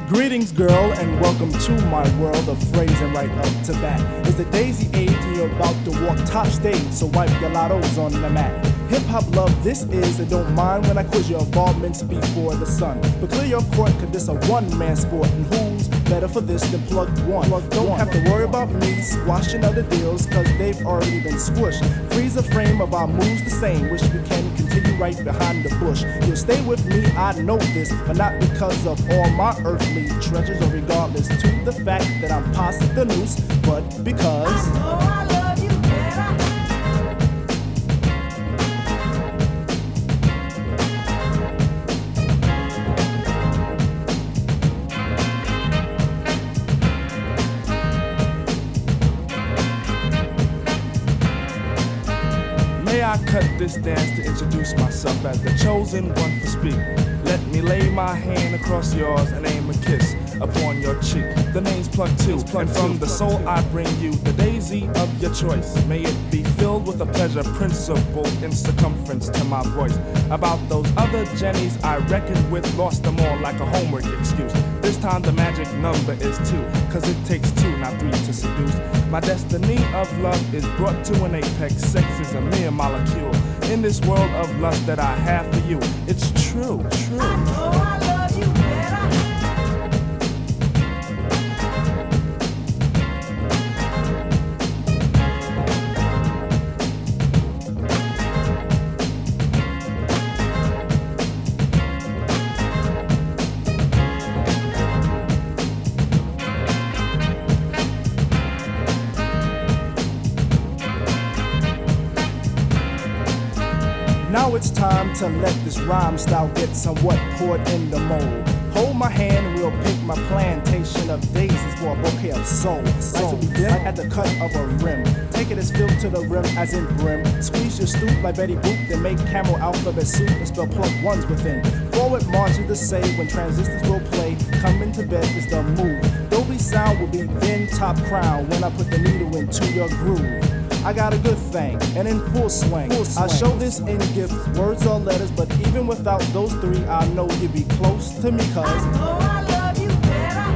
Greetings, girl, and welcome to my world of phrasing right up to bat. It's the daisy age and you're about to walk top stage, so wipe your lottos on the mat. Hip-hop love this is, and don't mind when I quiz your involvements before the sun. But clear your court, cause this a one-man sport, and who's better for this than Plug One? Don't have to worry about me squashing other deals, cause they've already been squished. Freeze the frame of our moves the same, wish we can continue right behind the bush. You'll stay with me, I know this, but not because of all my earthly treasures, or regardless to the fact that I'm past the noose, but because I love you better. May I cut this dance to introduce myself as the chosen one to speak. Let me lay my hand across yours and aim a kiss upon your cheek. The name's Plug Two, and from the soul I bring you the daisy of your choice. May it be filled with a pleasure principle in circumference to my voice. About those other Jennies I reckoned with, lost them all like a homework excuse. This time the magic number is 2, cause it takes 2, not 3 to seduce. My destiny of love is brought to an apex. Sex is a mere molecule in this world of lust that I have for you. It's true. I love you better. Now it's time to let this rhyme style get somewhat poured in the mold. Hold my hand and we'll pick my plantation of daisies for a bouquet of soul. Nice to begin at the cut of a rim. Take it as filled to the rim as in brim. Squeeze your stoop like Betty Boop, then make camel alphabet soup and spell Plug Ones within. Forward march is the say when transistors will play. Coming to bed is the move. Dolby sound will be then top crown when I put the needle into your groove. I got a good thing, and in full swing. I show this in gifts, words or letters, but even without those 3, I know you'd be close to me, cuz I love you better.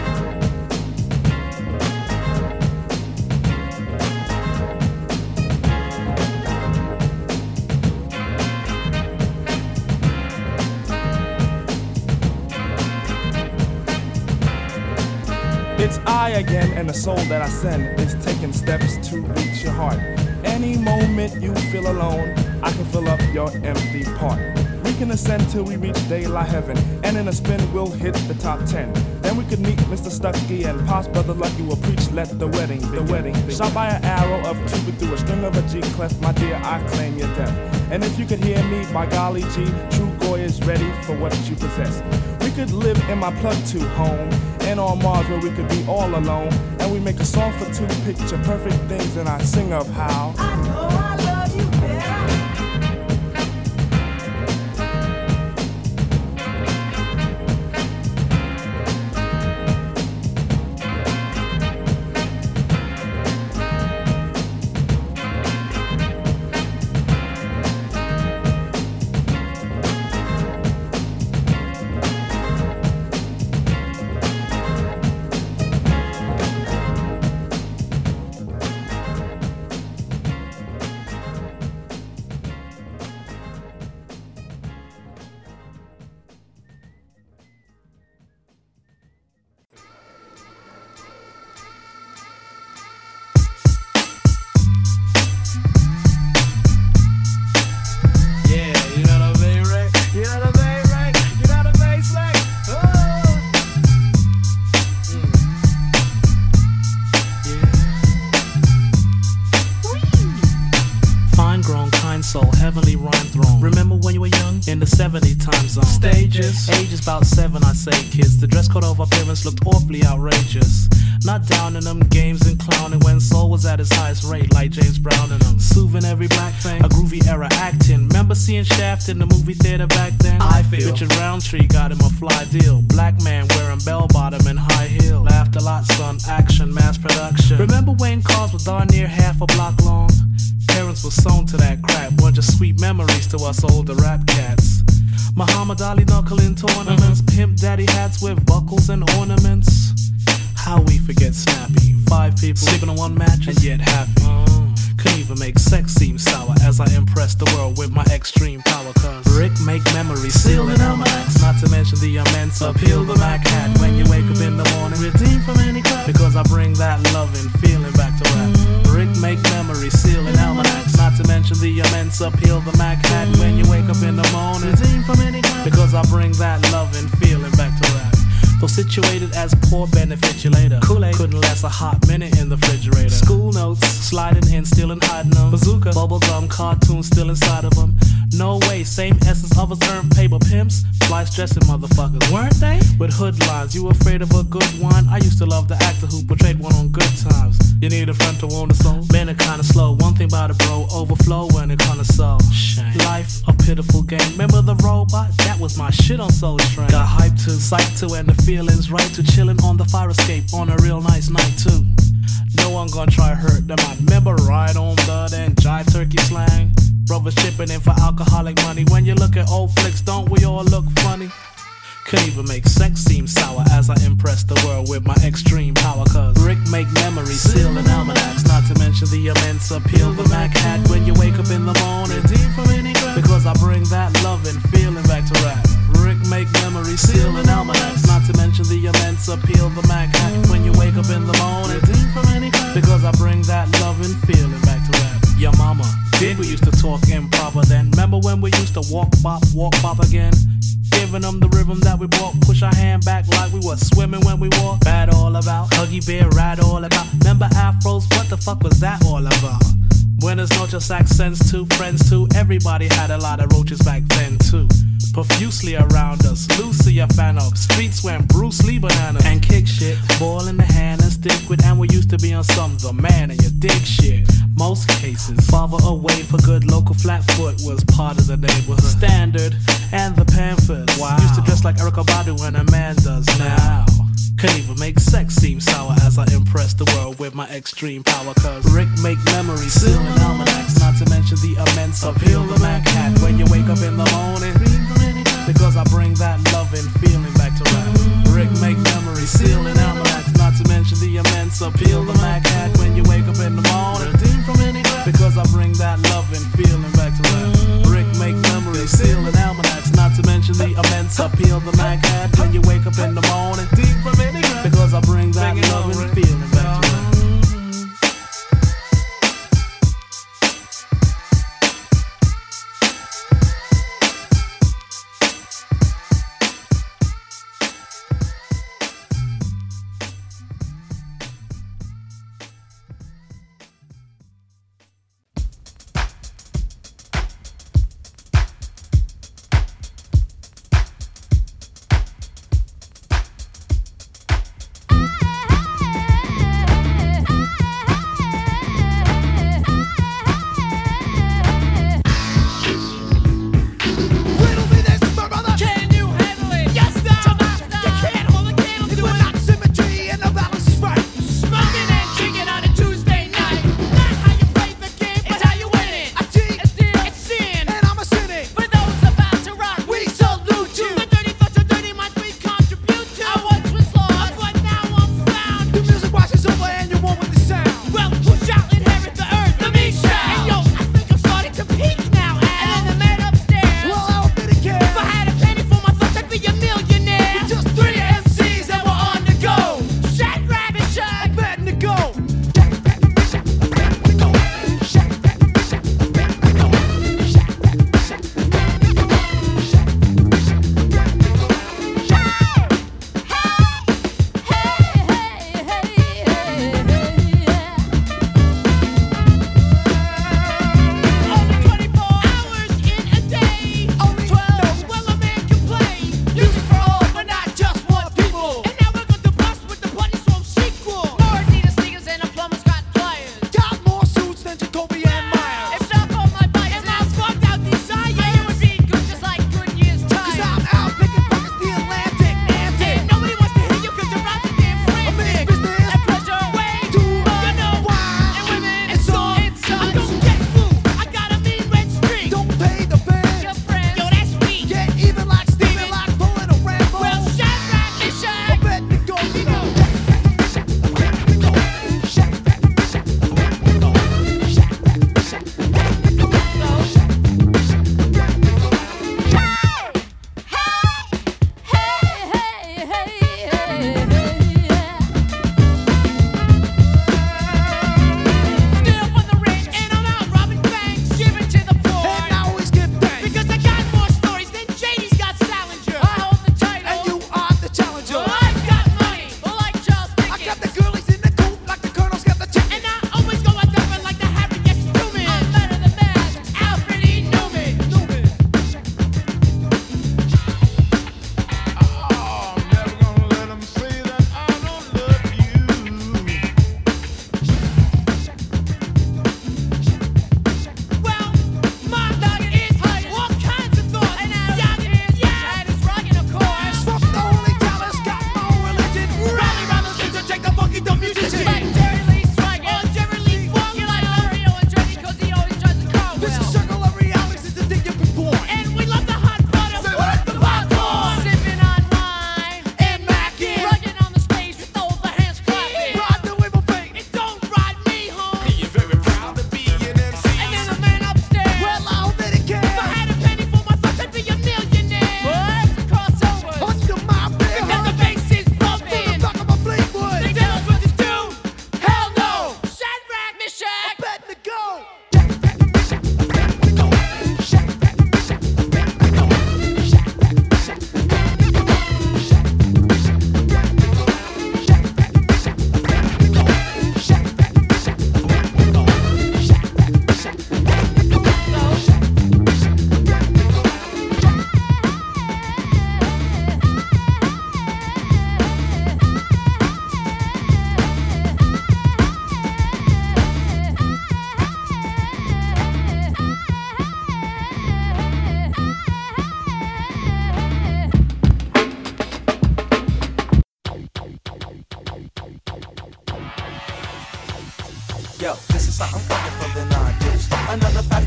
it's I again, and the soul that I send is taking steps to reach your heart. Any moment you feel alone, I can fill up your empty part. We can ascend till we reach daylight heaven, and in a spin we'll hit the top 10. Then we could meet Mr. Stucky and Pops Brother Lucky will preach, let the wedding be. Shot by an arrow of Cupid through a string of a G clef, my dear, I claim your death. And if you could hear me, by golly G, true Goy is ready for what you possess. We could live in my Plug Two home, and on Mars where we could be all alone. And we make a song for 2, picture perfect things, and I sing of how I know I love you better. Heavenly rhyme throne. Remember when you were young? In the 70 time zone. Stages, ages about 7, I say, kids. The dress code of our parents looked awfully outrageous. Not down in them games and clowning when soul was at its highest rate, like James Brown and them. Soothing every black thing, a groovy era acting. Remember seeing Shaft in the movie theater back then? I feel Richard Roundtree got him a fly deal. Black man wearing bell bottom and high heel. Laughed a lot, son. Action, mass production. Remember when cars were darn near half a block long? Parents were sewn to that crap. Bunch of sweet memories to us older rap cats. Muhammad Ali knuckling tournaments, pimp daddy hats with buckles and ornaments. How we forget Snappy? 5 people sleeping on one mattress and yet happy. Couldn't even make sex seem sour as I impress the world with my extreme power. Cause Rick make memories sealed in almanacs. Not to mention the immense appeal the Mac had when you wake up in the morning. Redeemed from any crap because I bring that loving feeling back to rap. Rick make memories sealed in almanacs. Not to mention the immense appeal the Mac had when you wake up in the morning. Redeemed from any crap because I bring that loving feeling back to rap. Though situated as poor benefit you later. Kool-Aid couldn't last a hot minute in the refrigerator. School notes, sliding in, still and hiding them. Bazooka, bubblegum, cartoons still inside of them. No way, same essence of us earned paper pimps. Fly stressing motherfuckers, weren't they? With hood lines, you afraid of a good wine? I used to love the actor who portrayed one on Good Times. You need a friend to warm the soul. Men are kinda slow, one thing about it bro, overflow when it kinda so. Life, a pitiful game. Remember the robot? That was my shit on Soul Train. Got hyped to, psyched to, and the feelings right to chillin' on the fire escape on a real nice night too. No one gonna try hurt them. I remember Ride on Blood and Jive Turkey slang. Brothers chipping in for alcoholic money. When you look at old flicks, don't we all look funny? Couldn't even make sex seem sour as I impress the world with my extreme power. Cause Rick make memories sealed in almanacs. Not to mention the immense appeal the Mac had when you wake up in the morning. Because I bring that loving feeling back to rap. Rick make memories sealed in almanacs. Not to mention the immense appeal the Mac had when you wake up in the morning. Because I bring that loving feeling back to rap. Your mama, did we used to talk improper then? Remember when we used to walk bop again? Giving them the rhythm that we brought. Push our hand back like we were swimming when we walk. Bad all about, Huggy Bear, rad all about. Remember afros, what the fuck was that all about? Buenos noches, accents too, friends too. Everybody had a lot of roaches back then too. Profusely around us, Lucy a fan of. Streets went Bruce Lee bananas and kick shit. Ball in the hand and stick with, and we used to be on some the man and you dig shit. Most cases, father away for good. Local Flatfoot was part of the neighborhood. Standard and the Panthers. Wow. Used to dress like Erykah Badu when a man does now. Couldn't even make sex seem sour as I impress the world with my extreme power. Cause Rick make memories sealed in almanacs. Not to mention the immense appeal the Mac had when you wake up in the morning. Because I bring that loving feeling back to rap. Rick make memories sealed in almanacs. Not to mention the immense appeal the Mac had when you wake up in the morning. Because I bring that loving feeling back to rap. Rick make memories sealed in almanacs. Not to mention the immense appeal the Mac had when you wake up in the morning. Because I bring that loving feeling back to rap.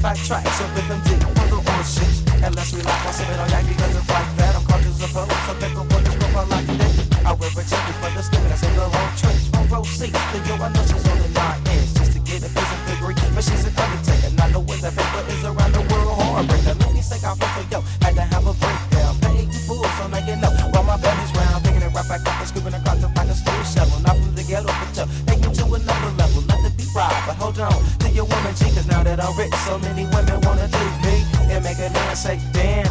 fat track, so rhythm deep for the bullshit. And let's relax while sipping on yak because it's like that. I'm conscious of foes, so pick up what is what I like that. I wear a jacket for the skin, that's in the whole trench. From row C, the yo, I know she's only 9 inches just to get a piece of degree. But she's an undertaker, not know where that paper is around the world. Heartbreaker, make me sick, I feel for yo. Had to have a breakdown, paying you fools, so now you know. While my belly's round, picking it right back up and scooping across the back of school shovel. Not from the ghetto, but yo, take you to another level. Let it be right, but hold on to your woman, G, cause now that I'm rich, so many women wanna do me. And make a man say, damn,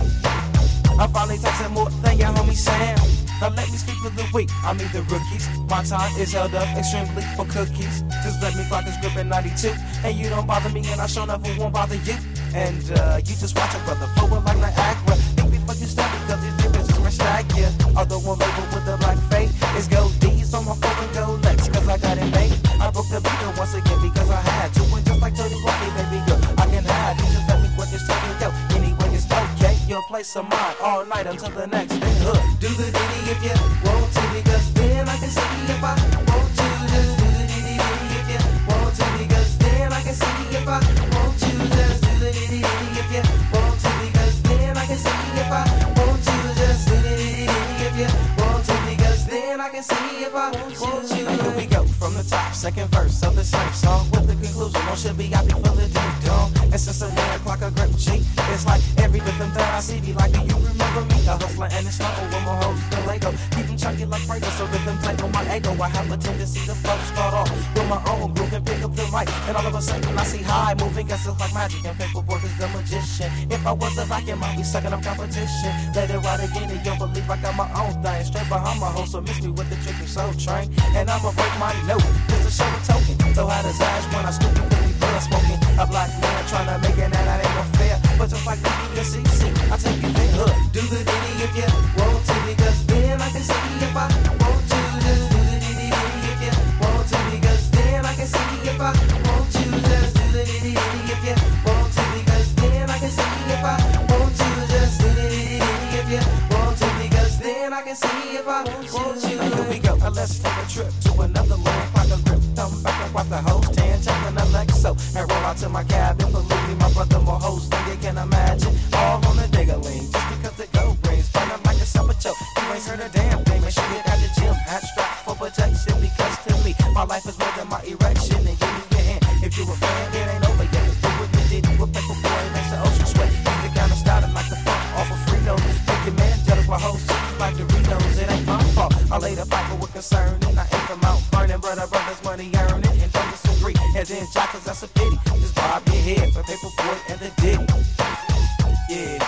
I finally texted more than your homie Sam. Now let me speak for the weak, I mean the rookies. My time is held up extremely for cookies. Just let me clock this grip at 92. And you don't bother me and I sure never won't bother you. And you just watch a brother flowing like Niagara. Think before you study cause these niggas just my stag, yeah. Although one label with the black fade is gold D's on my phone and gold legs cause I got it made. I broke the beat once again because I had to. And just like 30 Rocky, baby girl, I can hide. You just let me work this talking, yo. Anyway, it's okay. You'll play some mine all night until the next day. Do the ditty if you want to, because then I can see if I want to. Just do the ditty if you want to, because then I can see if I want to. Just do the ditty if you want to, because then I can see if I want to. Just do the ditty if you want to, because then I can see if I want to. Here we go from the top, second verse of the same song with the conclusion. No should be happy for the ding dong. And since the 9 o'clock a grip G, it's like every rhythm that I see be like, do you remember me? A hustler and it's not with my hoes the Lego. Keep them chunky like Prego, so rhythm tight on my ego. I have a tendency to flow, start off with my own groove and pick up the mic. And all of a sudden I see high moving, guess it's like magic. And paperwork is the magician. If I was a vacuum, I'd be sucking up competition. Let it ride again and you'll believe I got my own thing. Straight behind my host, so miss me with the trick and soul train. And I'ma break my note, just to show a token. So how does Ash when I scoop you with me blood smoking? A black man trying to make it, and that ain't no fair. But just like the CC, I take you there. Do the ditty if you want to, because then I can see if I want to. Just do the ditty if you want to, because then I can see if I want to. Just do the ditty if you want to, because then I can see if I want to. Just do the ditty if you want to, because then I can see if I want to. Here we go, let's take a trip to another land. Clock a grip, come back and wipe the hose, tan, jumping a Lexo, and roll out to my cabin. Believe me, my brother more hoes than you can imagine. All on the digger-ling, just because the go brings burning like a summer choke. You ain't heard a damn thing, make sure you at the gym, hat strapped for protection. Because to me, my life is more than my erection. And give me your hand, if you a fan, it ain't over yet. Let's do what you did, you a paper boy, makes the ocean sweat. You the kind of style that like the funk off of Fritos. Make your man jealous, my hoes cheese like Doritos. It ain't my fault, I laid a piper with concern, and I ain't from out burning, brothers money earning, and don't disagree. And then jockers, that's a pity. Just bob your head for paper boy and the ditty. Yeah.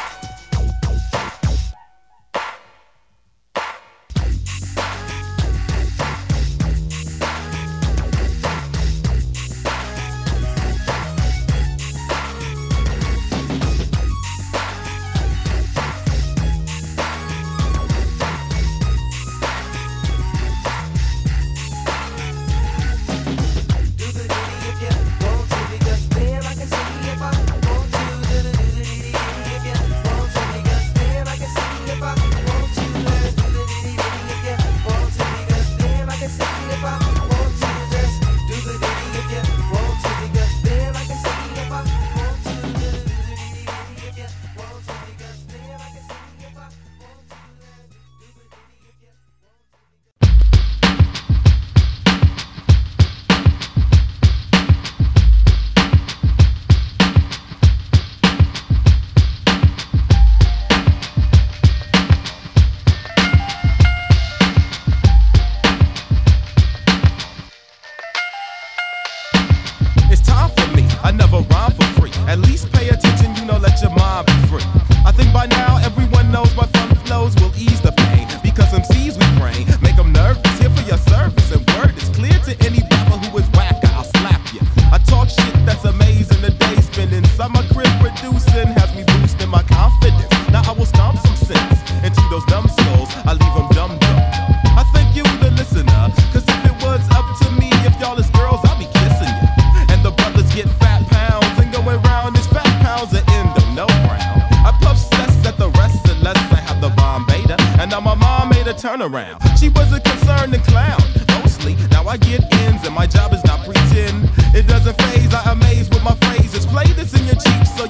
Turnaround. She wasn't concerned and clown. Mostly, now I get ends and my job is not pretend. It doesn't phase, I amaze with my phrases. Play this in your cheap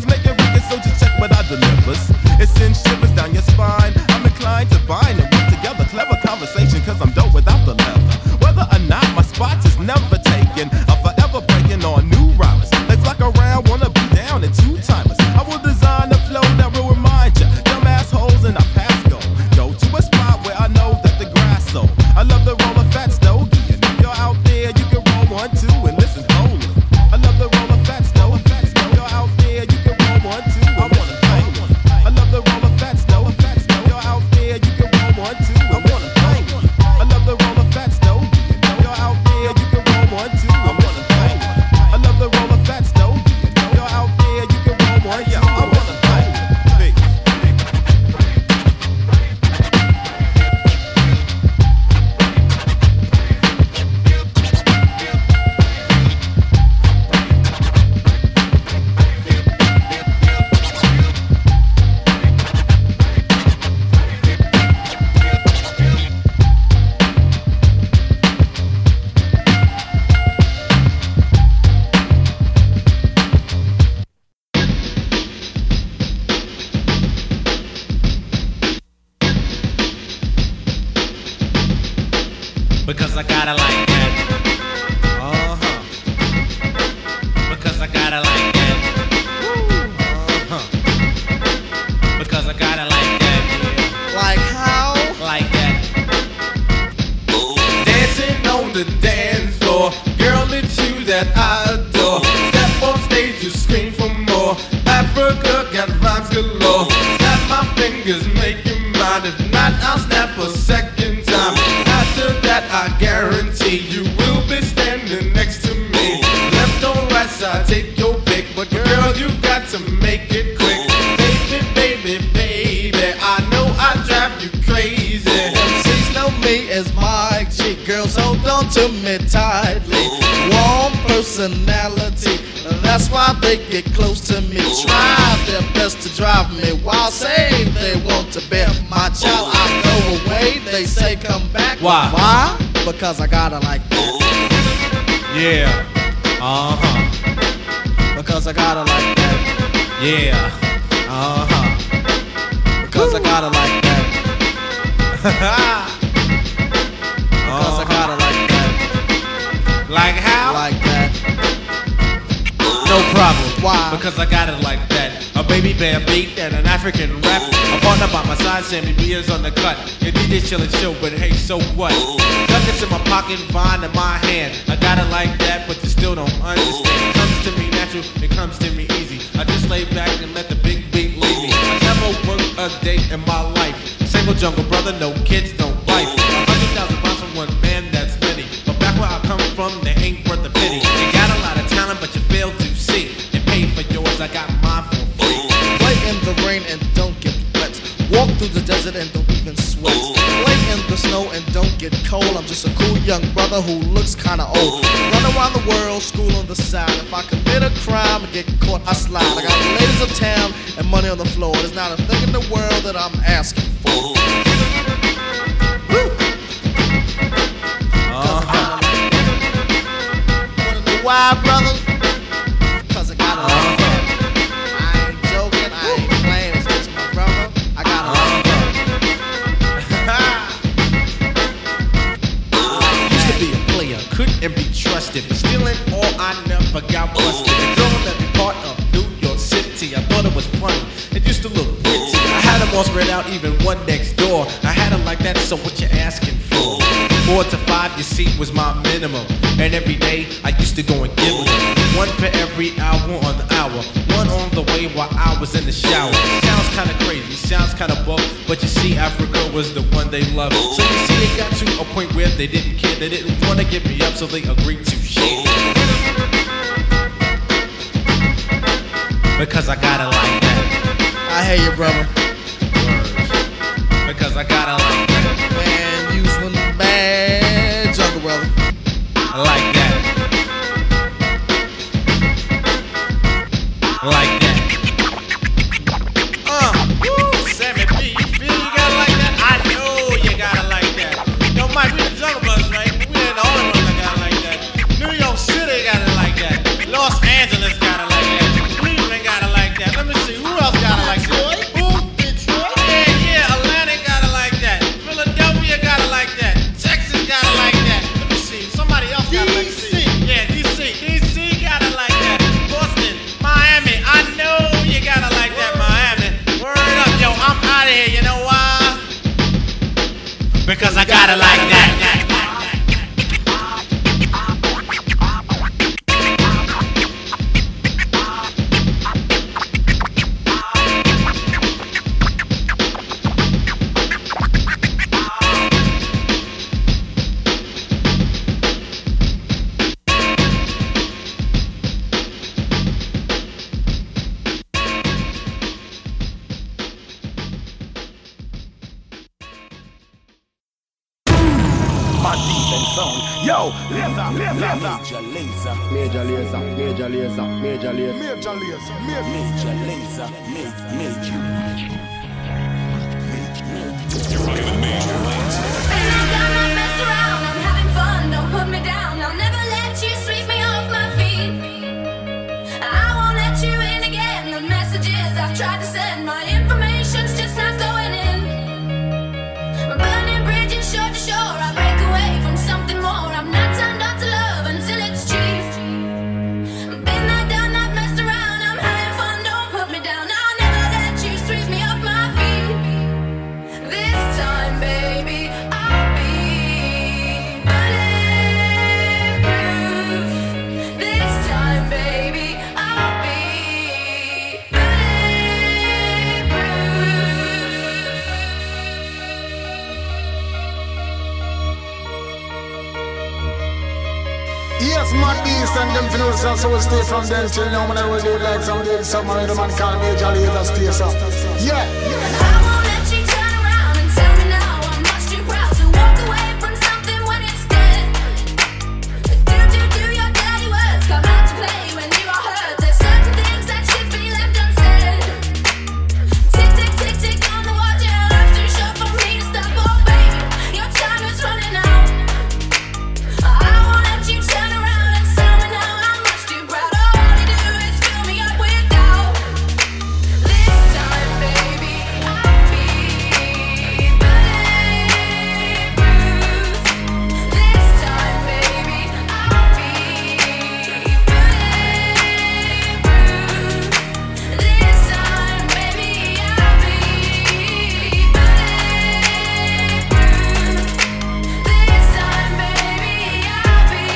Drugs make it wicked, so just check what I delivers. It sends shivers down your spine. I'm inclined to bind and work together. Clever conversation, cause I'm dope without the leather. Whether or not my spots is never taken, I'm forever breaking on new rhymes. They flock around, wanna be down in two-timers. I will design a flow that will remind ya. Dumb assholes and I pass go. Go to a spot where I know that the grass so. I love the roll of fat stogie. And if you're out there, you can roll one, two, and listen holy. I love the roll of fat stogie. If you're out there, you can roll one, two, and listen holy. I love the roll of fat stogie. If you're out there, you can roll one, two, and listen holy. I love the roll of fat stogie. If you're out there, you can roll one, two, and listen holy. I love the roll of fat stogie. If you're out there, you can roll one, two, and listen holy. Because I gotta like that. Uh-huh. Because I gotta like that. Uh-huh. Because I gotta like that. Yeah. Like how? Like that. Dancing on the dance floor. Girl, it's you that I adore. Step on stage, you scream for more. Africa got rhymes galore. Snap my fingers, make you mine. If not, I'll snap a second time. After that, I guarantee you will be standing next to me. Left or right side, take your pick. But girl, you got to make it quick. Baby, baby, baby, I know I drive you crazy. MCs know me as Mike G. Girls hold on to me tightly. Warm personality, that's why they get close to me. Try their best to drive me while saying they want to be my child. I go away, they say come back. Why? Why? Because I gotta like that. Yeah. Uh-huh. Because I gotta like that. Yeah. Uh-huh. Because I gotta like that. Because I gotta like that. Like how? Like that. No problem. Why? Because I got it like that. A baby bear beat and an African rap. A partner by my side, Sammy B is on the cut. Your DJ chillin' show, but hey, so what? Duckets in my pocket, vine in my hand. I got it like that, but you still don't understand. It comes to me natural, it comes to me easy. I just lay back and let the big beat lead me. I never worked a day in my life. Single jungle brother, no kids, no wife. 100,000 pounds from one man, that's many. But back where I come from, they ain't worth a penny. They got a lot of talent, but you fail to see. And pay for yours, I got mine for free. Play in the rain and don't get wet. Walk through the desert and don't even sweat. Play in the snow and don't get cold. I'm just a cool young brother who looks kinda old. Run around the world, school on the side. If I commit a crime and get caught, I slide. I got the ladies of town and money on the floor. There's not a thing in the world that I'm asking for. Woo! Wanna know why, brother? Cause I gotta like that. I ain't joking, I ain't playing, it's just my brother. I gotta like that. Used to be a player, couldn't be trusted, but still in all I never got busted. The girl that be part of New York City, I thought it was funny, it used to look pretty. I had them all spread out, even one next door. I had them like that, so what you asking for? 4 to 5, you see, was my minimum. And every day, I used to go and give them. One for every hour on the hour. One on the way while I was in the shower. Sounds kinda crazy, sounds kinda buck, but you see, Africa was the one they loved. So you see, they got to a point where they didn't care. They didn't want to give me up, so they agreed to share. Because I gotta like that. I hear you, brother. Because I gotta like that. Man, you's one bad jungle brother. I like that. Like that. Woo, Sammy B, you feel you gotta like that? I know you gotta like that. Yo, Mike, we the Jungle Brothers, right? We ain't the only ones that gotta like that. New York City gotta like that. Los Angeles gotta like that. Cleveland gotta like that. Let zone. Yo, laser, laser, major laser, major laser, major laser, major laser, major laser, major laser, major. You're rocking with Major Lazer. And I'm gonna mess around, I'm having fun, don't put me down, I'll never let you sweep me off my feet. I won't let you in again, the messages I've tried to send, my information's just not going in. Burning bridges shore to shore, I break away from something more, I'm not turned on to love until it's cheap. Been there, done that, messed around, I'm having fun, don't put me down, I'll never let you sweep me off my feet. This time, baby, I'll be bulletproof. This time, baby, I'll be Yes, my beast and them finals, so we stay from then till now. When I will do like some days, some of the man call Major Lazer, stay so. Yeah. I won't let you turn around and tell me now I'm much too proud to walk away from something when it's dead. Do your dirty words come out to play when you are hurt? There's certain things that should be left unsaid. Tick, tick, tick, tick on the watch, yeah, life's too short for me to stop. Oh baby, your time is running out. I won't let you turn around and tell me now I'm much too proud. All you do is fill me up with doubt. This time, baby, I'll be bulletproof. This time, baby, I'll be bulletproof. This time, baby, I'll be bulletproof. This time, baby, I'll be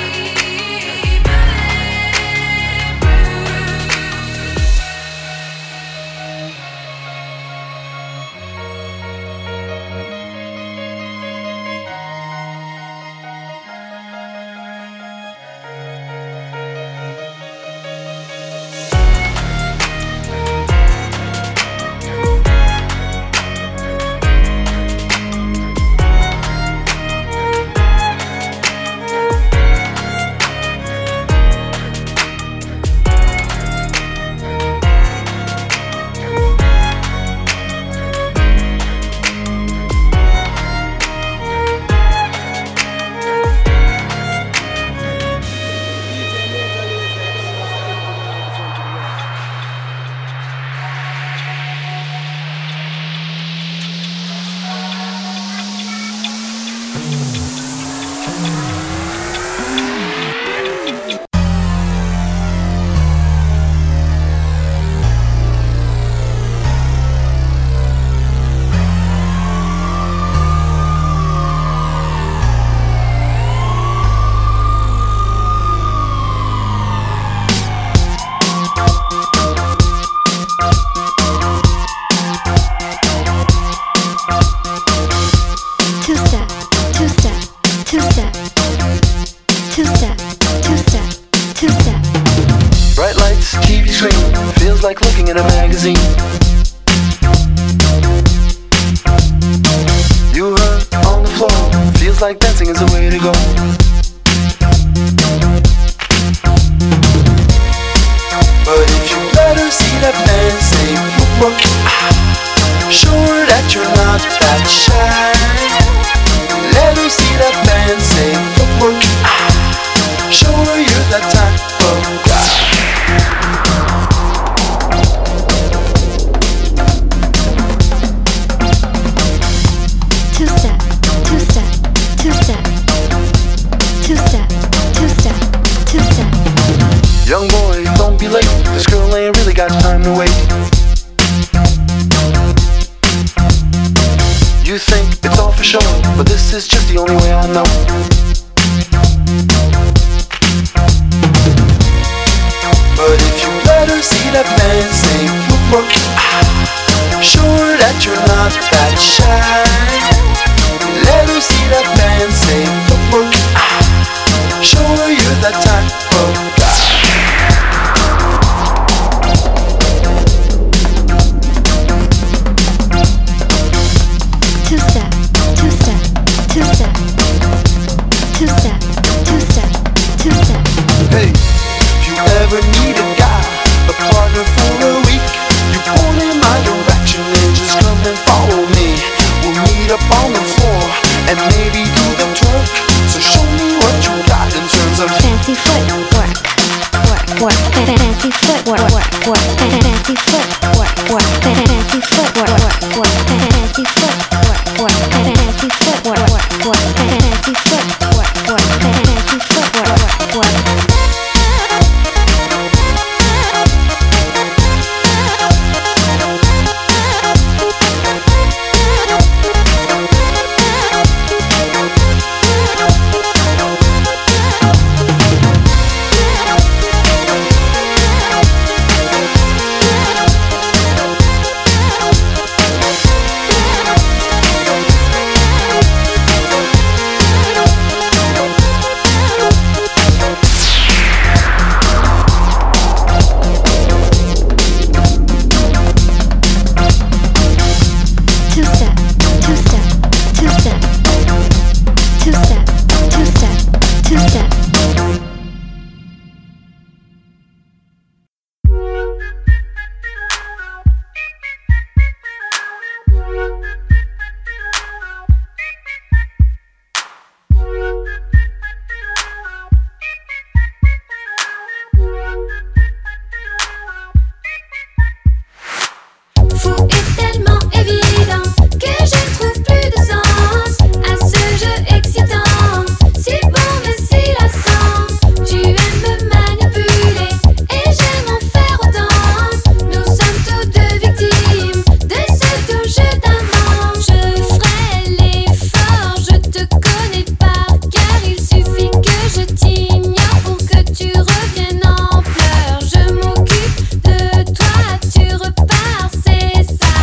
two-step. Bright lights, TV screen, feels like looking at a magazine. You hurt on the floor, feels like dancing is the way to go. But if you let her see that man say whoop, sure that you're not that shy. Let her see that man say whoop, sure you're that type of guy. Two-step, two-step, two-step, two-step, two-step, two-step. Young boy, don't be late. This girl ain't really got time to wait. You think it's all for show, but this is just the only way I know. But if you let her see that man say whoop, sure that you're not that shy. Let her see that man say whoop, sure you're that type of guy. Two-step, two-step, two-step, two-step. Je m'occupe de toi, tu repars, c'est ça.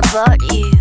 about you.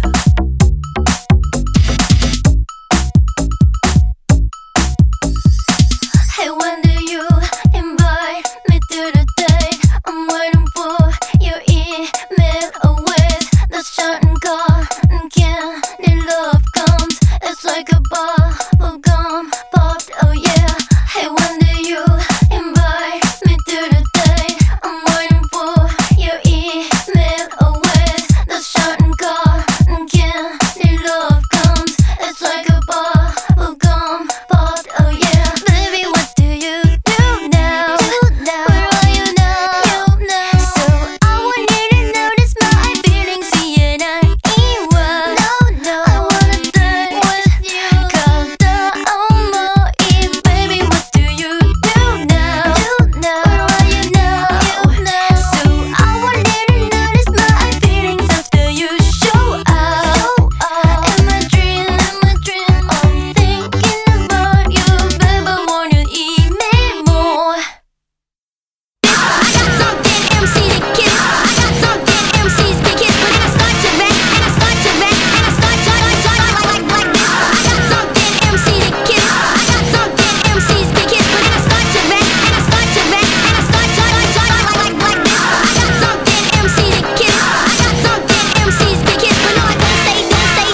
Hey, when do you invite me to the date? I'm waiting for your email with the certain car and candy love comes. It's like a bubble gum popped, oh yeah. Hey, when do you invite me to the date? I'm waiting for your email with the certain car and candy love comes. It's like a bubble gum popped, oh yeah. Baby, what do you do now? Where are you now? So I want you to notice my feelings, and I ain't one. I wanna dance with you. Call down on my ear, baby. What do you do now? Where are you now? So I want you to notice my feelings after you show up. In my dream, I'm thinking about you, baby. Wanna eat me more? I got something MCs to kiss. I got something MCs to kiss. We're gonna start to rap, and I start to rap, and I start to like this. I got something MCs to kiss. I got something MCs to kiss. We're gonna start to rap, and I start to rap, and I start to like this. I got something MCs to kiss. I got something MCs to kiss. But no, I don't say this. I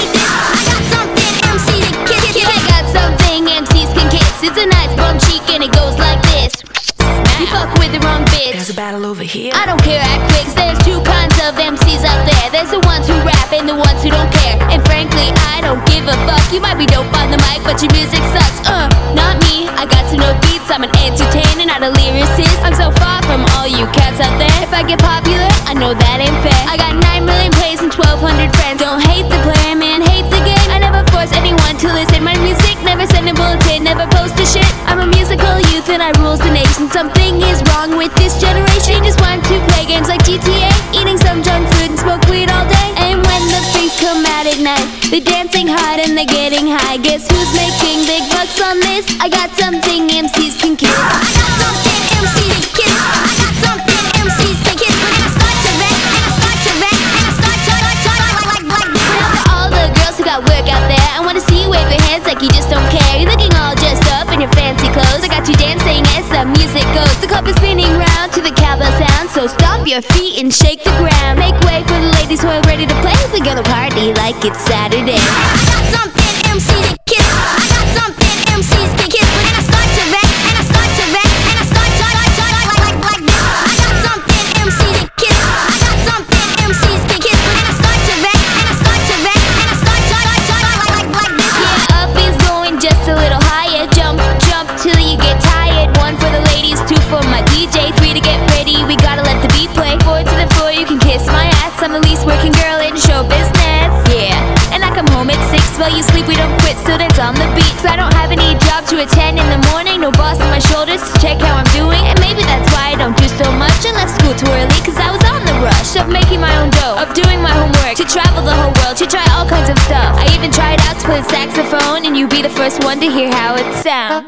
got something MCs to kiss. I got something MCs can kiss. It's a nice bum cheek and it goes like this. You fuck with the wrong bitch. There's a battle over here. I don't care, act quick. There's two kinds of MCs out there. There's the ones who rap and the ones who don't care. And frankly, I don't give a fuck. You might be dope on the mic, but your music sucks. Not me. I got to know beats. I'm an entertainer, not a lyricist. I'm so far from all you cats out there. If I get popular, I know that ain't fair. I got 9 million plays and 1,200 friends. Don't hate the player, man, hate the game. I never force anyone to listen. My music never send a bulletin, never post a shit. I'm a musical youth and I rules the nation. Something is wrong with this generation. They just want to play games like GTA, eating some junk food and smoke weed all day. And when the freaks come out at night, they're dancing hard and they're getting high. Guess who's making big bucks on this? I got something MCs can kiss. I got something MCs can kiss. I got something MCs can kiss. We're gonna start to rap, and I start to rap, and I start to like this. For all the girls who got work out there, I wanna see you wave your hands like you just don't care. You're looking all dressed up in your fancy clothes. I got you dancing as the music goes. The club is spinning round to the cowbell sound, so stomp your feet and shake the ground. Make way for the ladies who are ready to play. We're gonna party like it's Saturday. I got something MCs to kiss. I got something MCs to kiss. We're gonna start to rap, and I start to rap, and I start to like this. I got something MCs to kiss. I got something MCs to kiss. We're gonna start to rap, and I start to rap, and I start to like this. Yeah, up is going just a little higher. Jump till you get tired. 1 for the ladies, 2 for my DJ, 3 to get ready. We gotta let the beat play. 4 to the floor, you can kiss my ass. I'm the least working girl in show business. Yeah, and I come home at 6. While you sleep, we don't quit, students on the beat. Cause I don't have any job to attend in the morning. No boss on my shoulders to check how I'm doing. And maybe that's why I don't do so much. I left school too early cause I was on the rush of making my own dough, of doing my homework, to travel the whole world, to try all kinds of stuff. I even tried out to play the saxophone, and you be the first one to hear how it sounds.